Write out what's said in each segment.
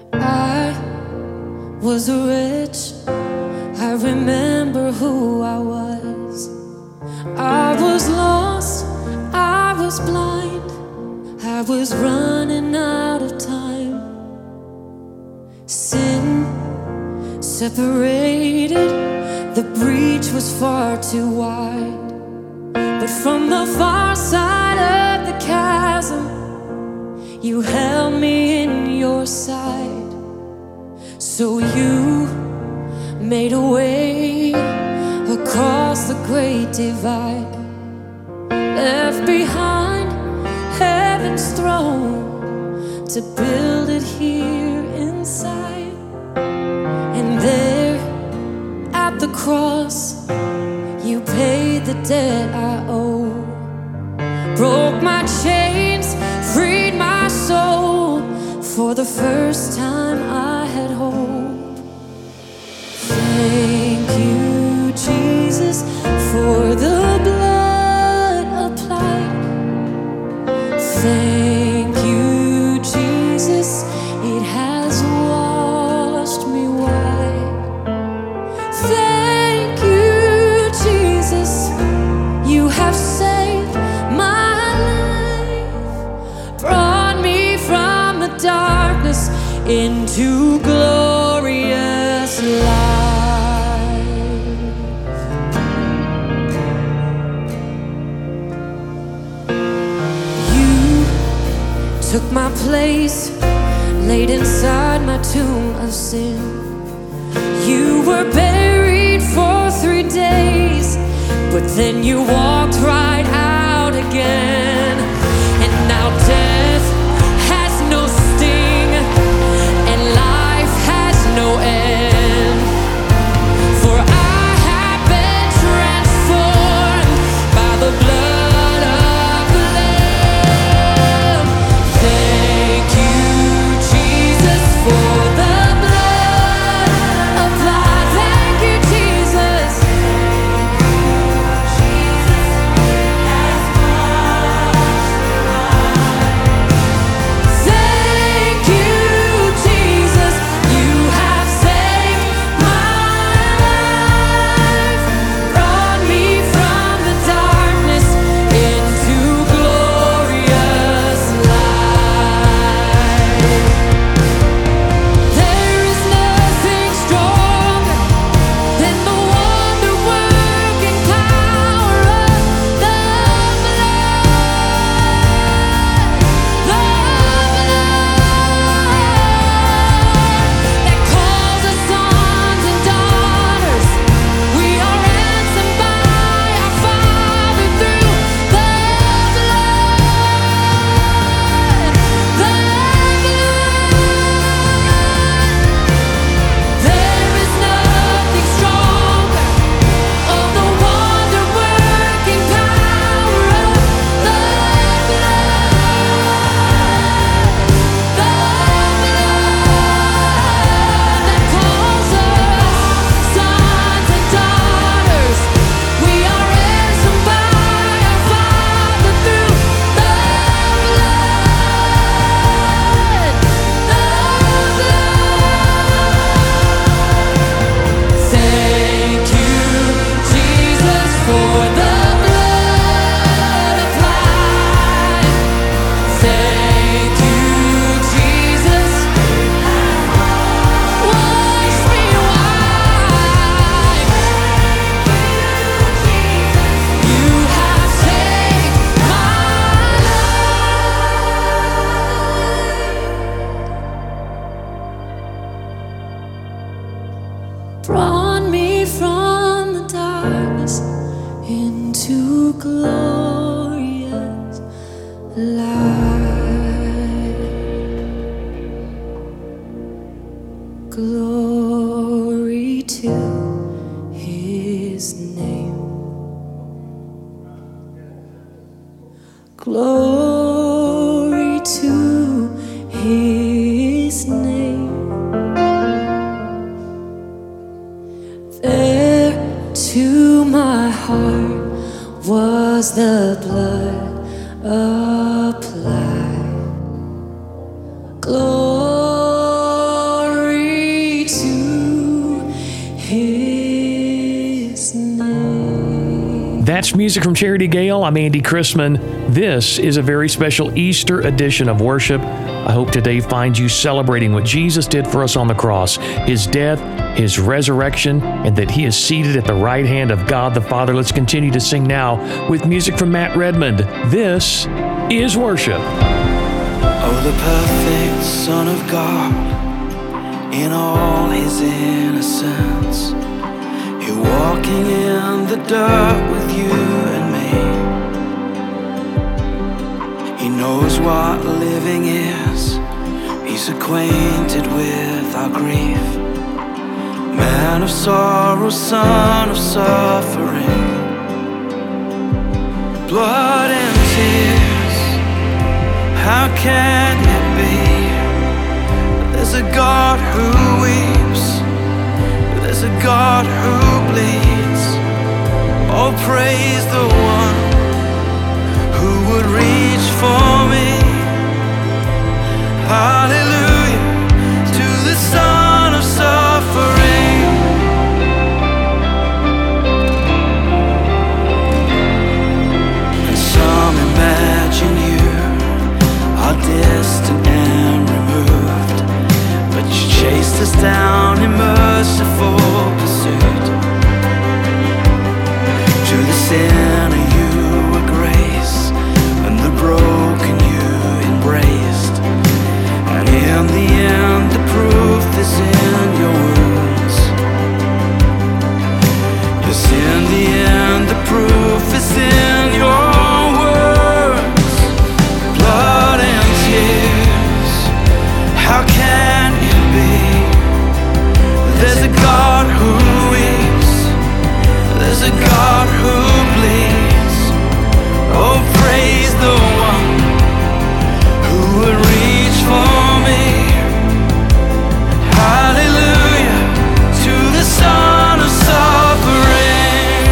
I was rich, I remember who I was. I was lost, I was blind, I was running out of time. Sin separated, the breach was far too wide. But from the far side of the chasm, you held me in your sight. So you made a way across the great divide, left behind heaven's throne to build it here inside. And there at the cross, you paid the debt I owe, broke my chains, freed my soul. For the first time I had hope. Thank you, Jesus, for the blood applied. Thank you, Jesus, it has washed me white. Thank you, Jesus, you have saved my life, brought me from the darkness into glorious light. You took my place, laid inside my tomb of sin. You were buried for 3 days, but then you walked right out again. And now death has no sting, and life has no end. For I have been transformed by the blood of the Lamb. Thank you, Jesus, for the blood applied. Thank you, Jesus. Thank you, Jesus, you have saved my life, brought me from the darkness into glorious light. There is nothing stronger than the wonder-working power of the that calls us sons and daughters. We are ransomed by our Father through the blood. There is nothing stronger of the wonder-working power of the that calls us sons and daughters. We are ransomed by our Father through the blood. Thank you, Jesus, for the blood applied. Thank you, Jesus, wash me white. You have saved my life, brought me from the darkness into glorious light. Glory to his name. Glory to his name. There to my heart was the blood applied. Glory That's music from Charity Gale. I'm Andy Chrisman. This is a very special Easter edition of worship. I hope today finds you celebrating what Jesus did for us on the cross, His death, His resurrection, and that He is seated at the right hand of God the Father. Let's continue to sing now with music from Matt Redmond. This is worship. Oh, the perfect Son of God, in all His innocence, He walking in the dirt with you and me. He knows what living is. He's acquainted with our grief. Man of sorrow, son of suffering. Blood and tears, how can it be? There's a God who weeps. There's a God who bleeds. Oh, praise the one who would reach for me. Hallelujah to the Son of suffering. And some imagine you are distant and removed, but you chased us down in merciful pursuit. To the sinner you were grace, and the broken you embraced. And in the end the proof is in your wounds. Yes, in the end the proof is in your words. Blood and tears, how can it be? There's a God who weeps. There's a God who bleeds. Oh, praise the one who would reach for me. Hallelujah to the Son of suffering.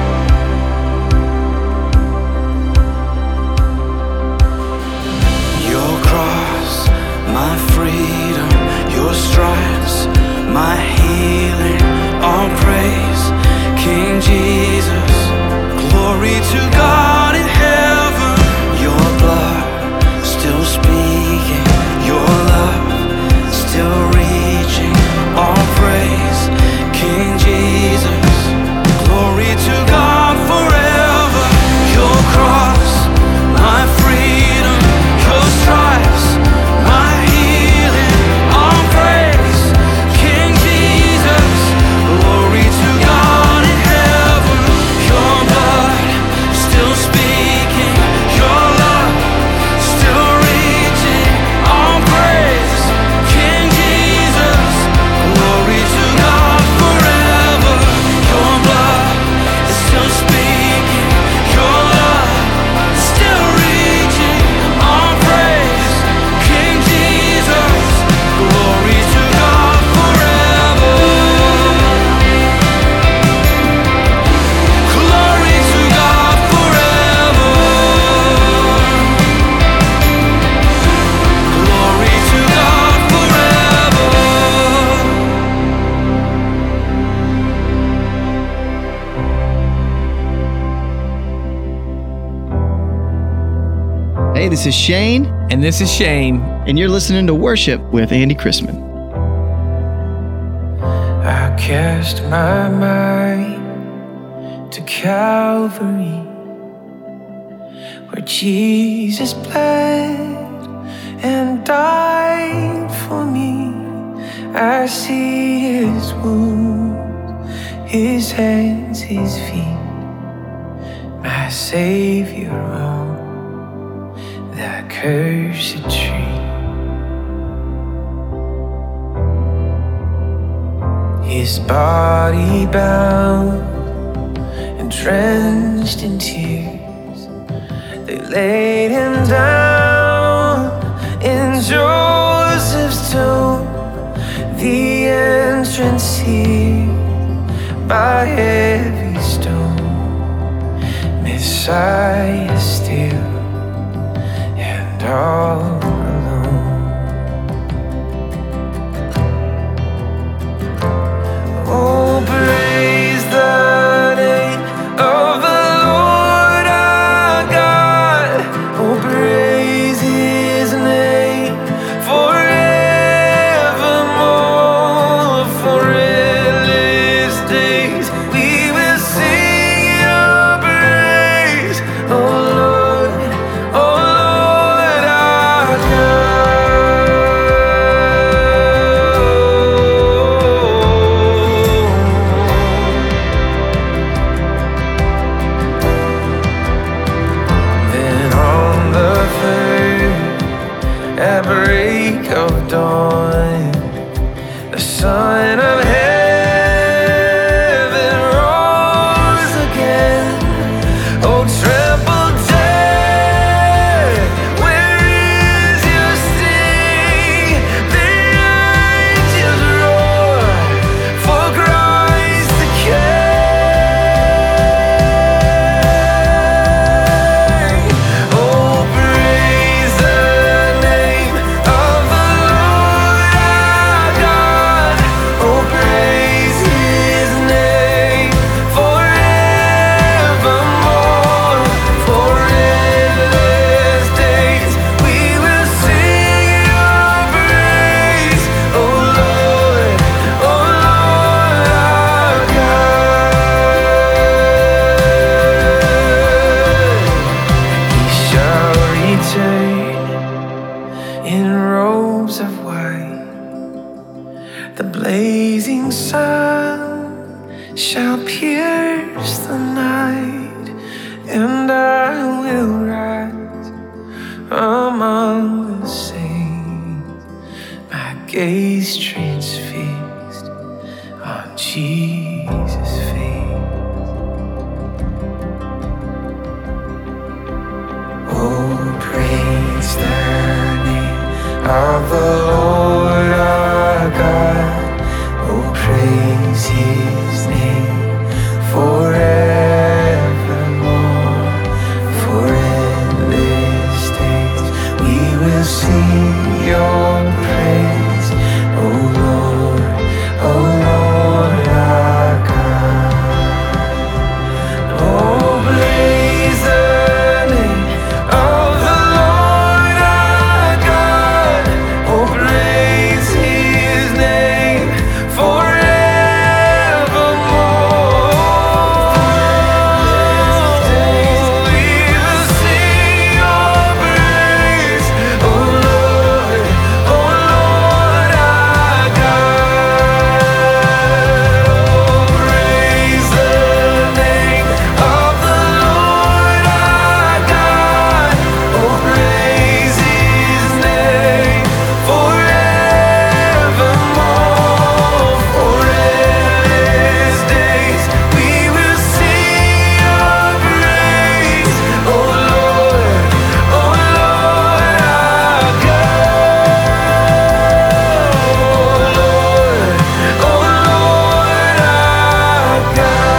Your cross, my freedom, your stripes, my healing, all praise, King Jesus. Glory to God in heaven. Your blood still speaking, your love still reaching, all praise, King Jesus. Glory to God forever. Your cross, my freedom, your stripes, my healing, all praise, King Jesus. Glory to God in heaven. Your blood still speaking, your love still reaching, all praise, King Jesus. Glory to God forever. Your blood is still speaking, your love is still reaching, all praise, King Jesus. Glory to God forever. Glory to God forever. Glory to God forever. Hey, this is Shane, And this is Shane. and you're listening to Worship with Andy Chrisman. I cast my mind to Calvary, where Jesus bled and died for me. I see His wounds, His hands, His feet, my Savior on that cursed tree. His body bound and drenched in tears, they laid Him down in Joseph's tomb. The entrance sealed by heavy stone, Messiah still and all alone. Oh, praise the name of the the Son of Heaven rose again. Oh, tremble dead, where is your sting? The angels roar for Christ the King. Oh, praise the name of the Lord our God. Oh, praise His name forevermore. For endless days we will sing your praise. Oh Lord our God. He shall return in robes of white. The blazing sun shall pierce the night, and I will rise among the saints, my gaze transfixed on Jesus' face. Oh, praise the name of the Lord our God. Oh, praise His name forevermore. For endless days we will sing your praise. Oh Lord our God. Oh, praise the name of the Lord our God. Oh, praise His name forevermore. We will sing your praise. Oh Lord our God. Oh, praise the name of the Lord our God. Oh, praise His name forevermore. For endless days we will sing your praise. Oh Lord our God. Oh Lord our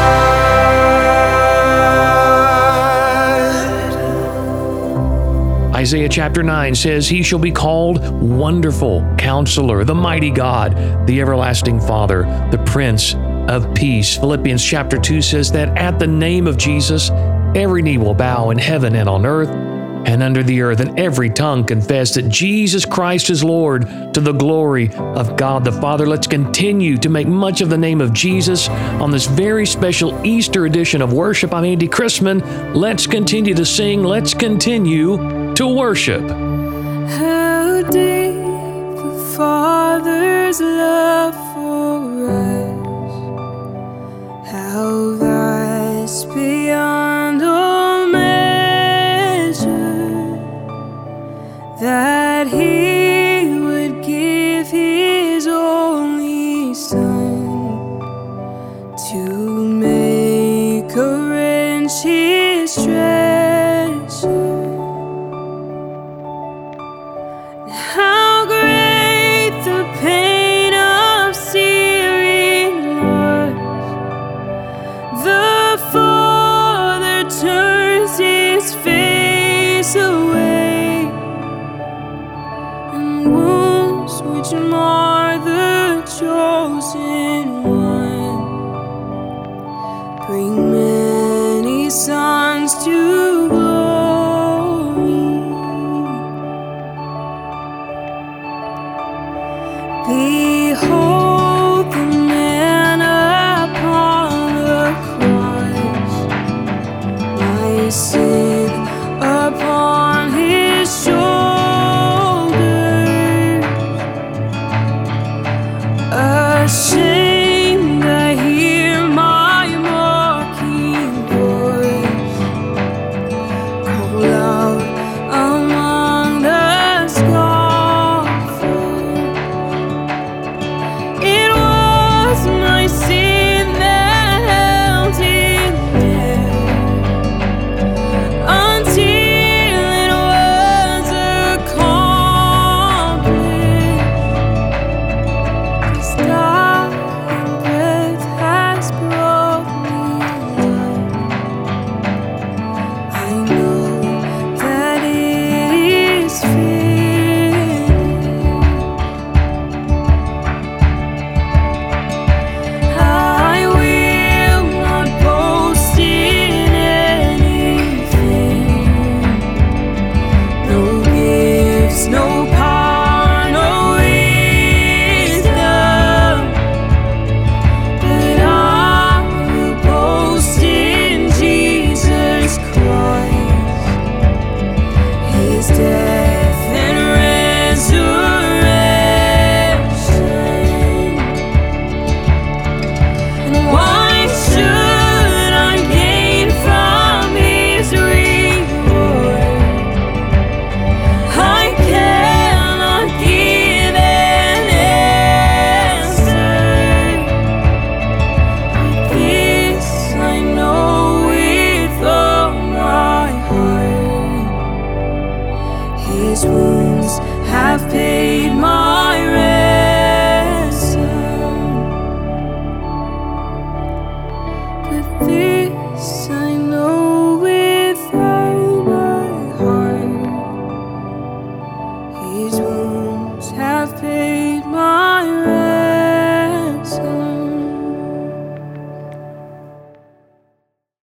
God. Isaiah chapter 9 says, He shall be called Wonderful Counselor, the Mighty God, the Everlasting Father, the Prince of Peace. Philippians chapter 2 says that at the name of Jesus, every knee will bow in heaven and on earth and under the earth, and every tongue confess that Jesus Christ is Lord, to the glory of God the Father. Let's continue to make much of the name of Jesus on this very special Easter edition of Worship. I'm Andy Chrisman. Let's continue to sing. Let's continue to worship. How deep the Father's love for us, how vast beyond all measure, that He would give His only Son to make a wrench His treasure. How great the pain of searing loss! The Father turns His face away, and wounds which mar the chosen one bring many sons to glory. Behold the man upon the cross, my sin upon His shoulders. Ashamed, I hear my mocking voice call out among the scoffers. His wounds have paid my